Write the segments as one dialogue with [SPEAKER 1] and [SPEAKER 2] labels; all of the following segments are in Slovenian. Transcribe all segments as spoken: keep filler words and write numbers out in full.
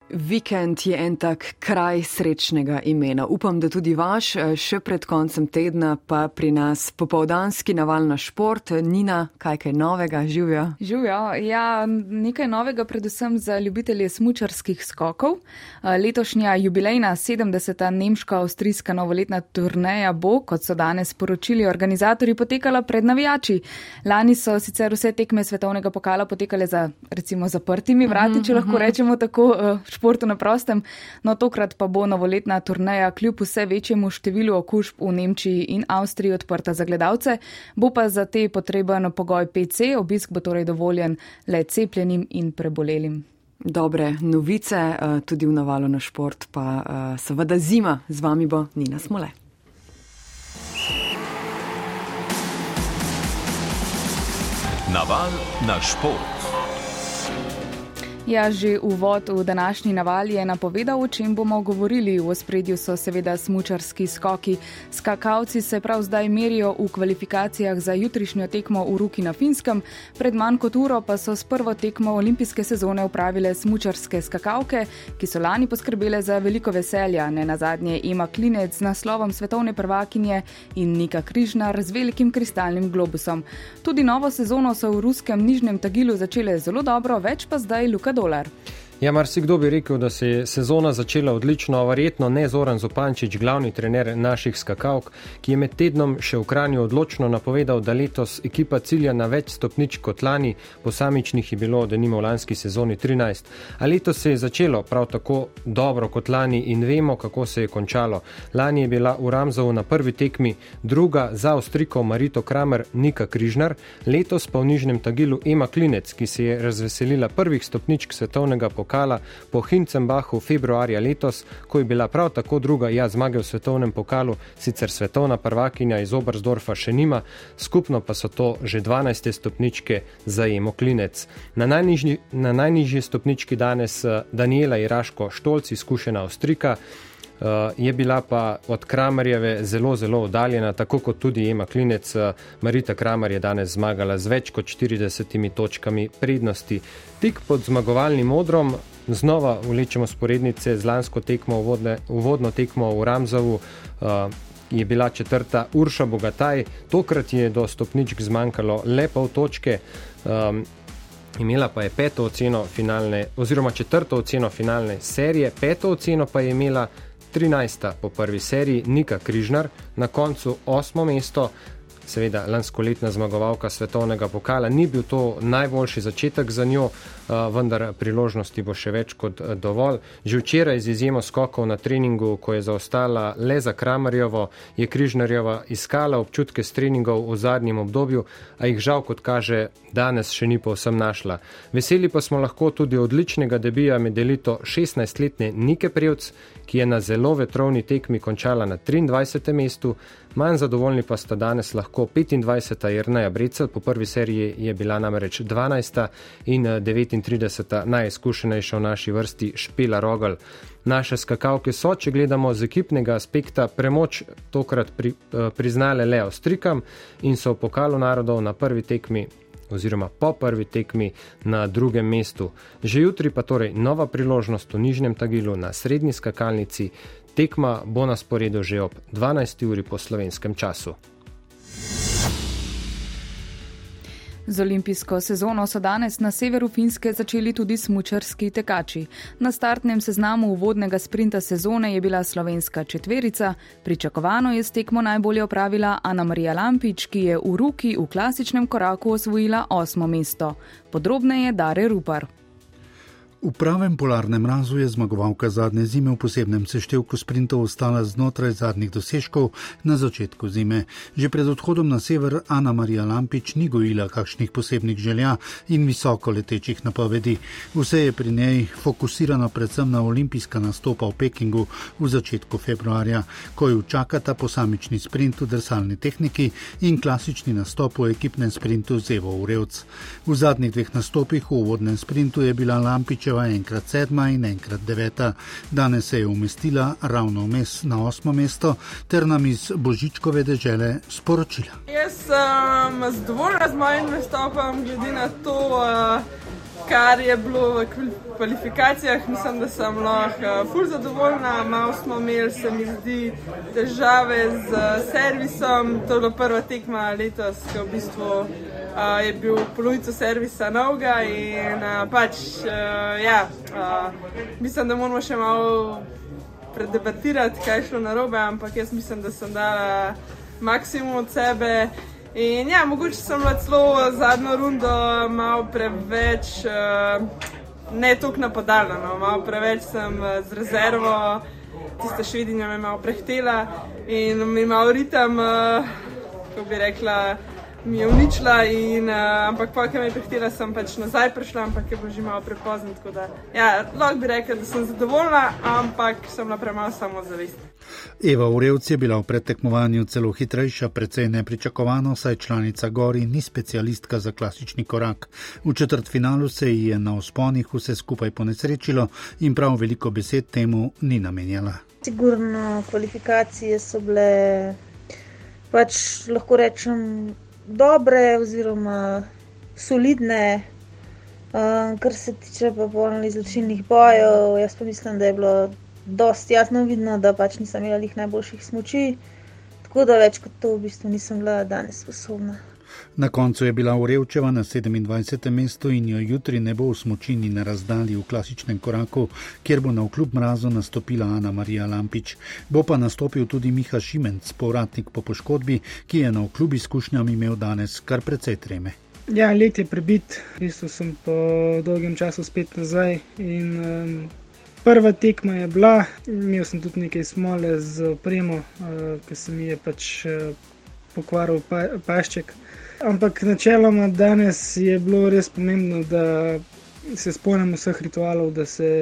[SPEAKER 1] Vikend je en tak kraj srečnega imena. Upam, da tudi vaš, še pred koncem tedna pa pri nas popoldanski naval na šport. Nina, kaj kaj novega, živjo?
[SPEAKER 2] Živjo, ja, nekaj novega predvsem za ljubitelje smučarskih skokov. Letošnja jubilejna sedemdeseta nemško-avstrijska novoletna turneja bo, kot so danes poročili organizatorji, potekala pred navijači. Lani so sicer vse tekme svetovnega pokala potekale za recimo zaprtimi vrati, če lahko rečemo tako, športu na prostem, no tokrat pa bo novoletna turneja kljub vse večjemu številu okužb v Nemčiji in Avstriji odprta za gledalce, bo pa za te potreben pogoj P C, obisk bo torej dovoljen le cepljenim in prebolelim.
[SPEAKER 1] Dobre novice, tudi v navalu na šport, pa seveda zima. Z vami bo Nina Smole.
[SPEAKER 3] Naval na šport.
[SPEAKER 2] Ja, že uvod v današnji naval je napovedal, o čem bomo govorili. V ospredju so seveda smučarski skoki. Skakalci se prav zdaj merijo v kvalifikacijah za jutrišnjo tekmo v Ruki na Finskem. Pred manj kot uro pa so s prvo tekmo olimpijske sezone upravile smučarske skakalke, ki so lani poskrbele za veliko veselja. Nenazadnje Ema Klinec z naslovom svetovne prvakinje in Nika Križnar z velikim kristalnim globusom. Tudi novo sezono so v ruskem Nižnem Tagilu začele zelo dobro, več pa zdaj Luka Dolar.
[SPEAKER 4] Ja, marsikdo bi rekel, da se je sezona začela odlično, verjetno ne Zoran Zupančič, glavni trener naših skakalk, ki je med tednom še v Kranju odločno napovedal, da letos ekipa cilja na več stopničk kot lani, posamičnih je bilo denimo v lanski sezoni trinajst. A letos se je začelo prav tako dobro kot lani in vemo, kako se je končalo. Lani je bila v Ramzovu na prvi tekmi druga za Avstrijko Marito Kramer Nika Križnar, letos pa v Nižnem Tagilu Ema Klinec, ki se je razveselila prvih stopničk svetovnega pokala po Hinzenbachu februarja letos, ko je bila prav tako druga, ja, zmage v svetovnem pokalu, sicer svetovna prvakinja iz Oberstdorfa še nima, skupno pa so to že dvanajste stopničke za Emo Klinec. Na najnižji, na najnižji stopnički danes Daniela Iraško-Štolc, izkušena Avstrijka, je bila pa od Kramerjeve zelo, zelo oddaljena, tako kot tudi Ema Klinec. Marita Kramer je danes zmagala z več kot štiridesetimi točkami prednosti. Tik pod zmagovalnim modrom znova vlečemo sporednice z lansko tekmo, uvodne, uvodno tekmo v Ramzovu, je bila četrta Urša Bogataj, tokrat je do stopničk zmanjkalo le pol točke, um, imela pa je peto oceno finalne, oziroma četrto oceno finalne serije, peto oceno pa je imela trinajsta po prvi seriji Nika Križnar, na koncu osmo mesto. Seveda, lanskoletna zmagovalka svetovnega pokala, ni bil to najboljši začetek za njo, vendar priložnosti bo še več kot dovolj. Že včeraj z izjemo skokov na treningu, ko je zaostala le za Kramerjevo, je Križnarjeva iskala občutke s treningov v zadnjem obdobju, a jih žal, kot kaže, danes še ni povsem našla. Veseli pa smo lahko tudi odličnega debija med elito šestnajstletne Nike Prevc, ki je na zelo vetrovni tekmi končala na triindvajsetem mestu, manj zadovoljni pa sta danes lahko petindvajseta Jerneja Brecelj, po prvi seriji je bila namreč dvanajsta in devetintrideseta najizkušenejša v naši vrsti Špela Rogl. Naše skakalke so, če gledamo z ekipnega aspekta, premoč tokrat pri, priznale le Avstrijkam in so v pokalu narodov na prvi tekmi oziroma po prvi tekmi na drugem mestu. Že jutri pa torej nova priložnost v Nižnem Tagilu na srednji skakalnici. Tekma bo na sporedu že ob dvanajsti uri po slovenskem času.
[SPEAKER 2] Z olimpijsko sezono so danes na severu Finske začeli tudi smučarski tekači. Na startnem seznamu uvodnega sprinta sezone je bila slovenska četverica. Pričakovano je s tekmo najbolje opravila Anamarija Lampič, ki je v Ruki v klasičnem koraku osvojila osmo mesto. Podrobneje Dare Rupar.
[SPEAKER 5] V pravem polarnem mrazu je zmagovalka zadnje zime v posebnem seštevku sprintov ostala znotraj zadnjih dosežkov na začetku zime. Že pred odhodom na sever Anamarija Lampič ni gojila kakšnih posebnih želja in visoko letečih napovedi. Vse je pri njej fokusirano predvsem na olimpijska nastopa v Pekingu v začetku februarja, ko ju čakata posamični sprint v drsalni tehniki in klasični nastop v ekipnem sprintu z Evo Urevc. V zadnjih dveh nastopih v uvodnem sprintu je bila Lampič enkrat sedma in enkrat deveta. Danes se je umestila ravno vmes na osmo mesto ter nam iz Božičkove dežele sporočila.
[SPEAKER 6] Jaz sem zadovoljna z mojim nastopom, glede na to, kar je bilo v kvalifikacijah, mislim, da sem lahko ful zadovoljna. Malo smo imeli, se mi zdi, težave z servisom. To je bila prva tekma letos, ki v bistvu uh, je bil polovico servisa novega in uh, pač, uh, ja, uh, mislim, da moramo še malo predebatirati, kaj je šlo narobe, ampak jaz mislim, da sem dala maksimum od sebe. In ja, mogoče sem bila celo zadnjo rundo malo preveč, uh, ne toliko napadalna, no, malo preveč sem uh, z rezervo, tista Švedinja me malo prehtela in mi malo ritem, uh, kako bi rekla, mi je uničila, in, uh, ampak pa, kaj me je prehtela, sem pač nazaj prišla, ampak je bilo že malo prepozno, tako da, ja, lahko bi rekla, da sem zadovoljna, ampak sem bila premalo samozavestna.
[SPEAKER 5] Eva Urevc je bila v predtekmovanju celo hitrejša, precej nepričakovano, saj članica Gori ni specialistka za klasični korak. V četrtfinalu se ji je na vzponih vse skupaj ponesrečilo in prav veliko besed temu ni namenjala.
[SPEAKER 7] Sigurno kvalifikacije so bile pač, lahko rečem, dobre oziroma solidne. Um, kar se tiče pa polnih izločilnih bojev, jaz pa mislim, da je bilo dosti jasno vidno, da pač nisem imela lih najboljših smuči, tako da več kot to v bistvu nisem bila danes sposobna.
[SPEAKER 5] Na koncu je bila Urevčeva na sedemindvajsetem mestu in jo jutri ne bo v smučini na razdalji v klasičnem koraku, kjer bo na vkljub mrazu nastopila Ana Marija Lampič. Bo pa nastopil tudi Miha Šimenc, povratnik po poškodbi, ki je na vkljub izkušnjam imel danes kar precej treme.
[SPEAKER 8] Ja, let je prebit, v bistvu sem po dolgem času spet nazaj in um, prva tekma je bila, imel sem tudi nekaj smole z opremo, uh, ki se mi je pač uh, pokvaril pa, pašček. Ampak načeloma danes je bilo res pomembno, da se spomnim vseh ritualov, da se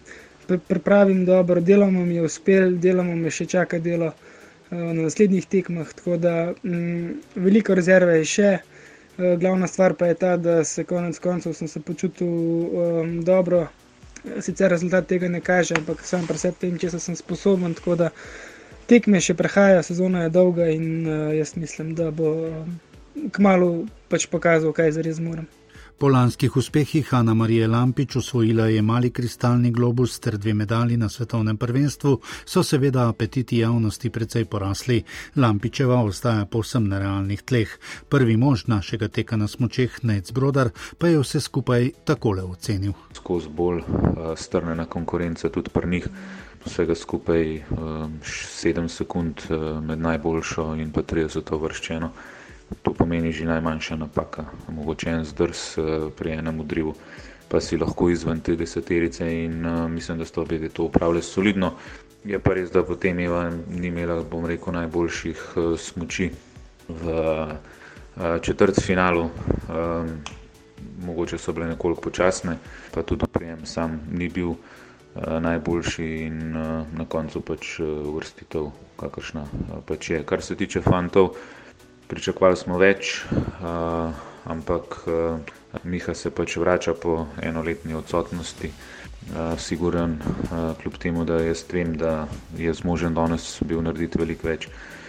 [SPEAKER 8] pripravim dobro, delamo mi je uspel, delamo me še čaka delo uh, na naslednjih tekmah, tako da um, veliko rezerve je še. Uh, glavna stvar pa je ta, da se konec koncev sem se počutil um, dobro. Sicer rezultat tega ne kaže, ampak sam pri sebi tem, če sem sposoben, tako da tekme še prehajajo, sezona je dolga in uh, jaz mislim, da bo um, kmalu pač pokazal, kaj zares moram.
[SPEAKER 5] Po lanskih uspehih Ana Marije Lampič osvojila je mali kristalni globus ter dve medalji na svetovnem prvenstvu, so seveda apetiti javnosti precej porasli. Lampičeva ostaja povsem na realnih tleh. Prvi mož našega teka na smučeh, Nejc Brodar, pa je vse skupaj takole ocenil.
[SPEAKER 9] Skozi bolj uh, strnjena konkurenca tudi pri njih, vsega skupaj uh, sedem sekund uh, med najboljšo in pa trideseto uvrščeno. To pomeni že najmanjša napaka, mogoče en zdrs pri enem udrivu, pa si lahko izven te deseterice in uh, mislim, da sto bi to upravljali solidno. Je pa res, da potem Eva ni imela, bom rekel, najboljših uh, smuči v uh, četrtfinalu. Um, mogoče so bile nekoliko počasne, pa tudi prijem sam ni bil uh, najboljši in uh, na koncu pač uh, uvrstitev, kakršna uh, pač je. Kar se tiče fantov, pričakovali smo več, uh, ampak uh, Miha se pač vrača po enoletni odsotnosti. Uh, siguren, uh, kljub temu, da jaz vem, da je zmožen danes bil narediti veliko več.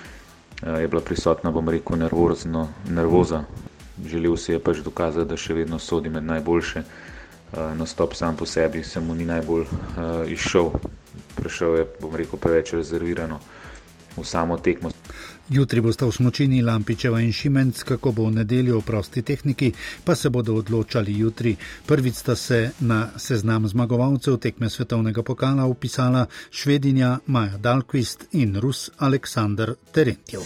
[SPEAKER 9] Uh, je bila prisotna, bom rekel, nervozno, nervoza. Želel si je pač dokazati, da še vedno sodi med najboljše. Uh, nastop sam po sebi se mu ni najbolj uh, izšel. Prišel je, bom rekel, preveč rezervirano v samo tekmo.
[SPEAKER 5] Jutri bosta v smučini Lampičeva in Šimenc, kako bo v nedeljo v prosti tehniki, pa se bodo odločali jutri. Prvič sta se na seznam zmagovalcev tekme svetovnega pokala upisala Švedinja Maja Dahlqvist in Rus Aleksandar Terentjev.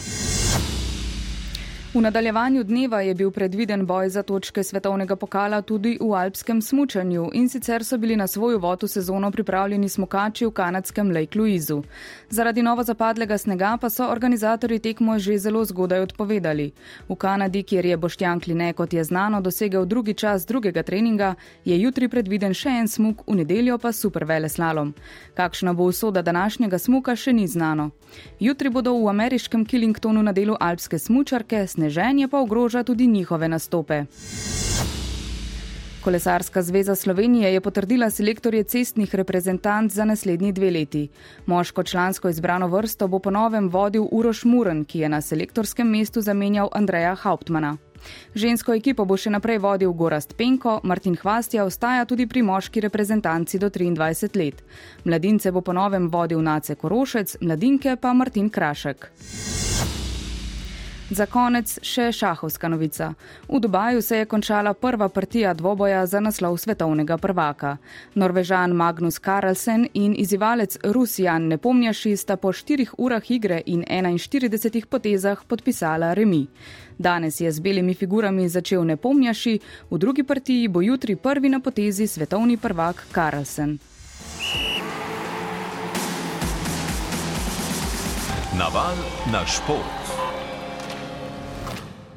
[SPEAKER 2] V nadaljevanju dneva je bil predviden boj za točke svetovnega pokala tudi v alpskem smučanju in sicer so bili na svoj uvod v sezono pripravljeni smukači v kanadskem Lake Louiseu. Zaradi novo zapadlega snega pa so organizatorji tekmo že zelo zgodaj odpovedali. V Kanadi, kjer je Boštjan Kline, kot je znano, dosegel drugi čas drugega treninga, je jutri predviden še en smuk, v nedeljo pa superveleslalom. Kakšna bo usoda današnjega smuka, še ni znano. Jutri bodo v ameriškem Killingtonu na delu alpske smučarke, sneženje pa ogroža tudi njihove nastope. Kolesarska zveza Slovenije je potrdila selektorje cestnih reprezentanc za naslednji dve leti. Moško člansko izbrano vrsto bo po novem vodil Uroš Muren, ki je na selektorskem mestu zamenjal Andreja Hauptmana. Žensko ekipo bo še naprej vodil Gorazd Penko, Martin Hvastija ostaja tudi pri moški reprezentanci do triindvajset let. Mladince bo po novem vodil Nace Korošec, mladinke pa Martin Krašek. Za konec še šahovska novica. V Dubaju se je končala prva partija dvoboja za naslov svetovnega prvaka. Norvežan Magnus Carlsen in izzivalec Rus Jan Nepomniašči sta po štirih urah igre in enainštiridesetih potezah podpisala remi. Danes je z belimi figurami začel Nepomniašči, v drugi partiji bo jutri prvi na potezi svetovni prvak Carlsen.
[SPEAKER 3] Naval na šport.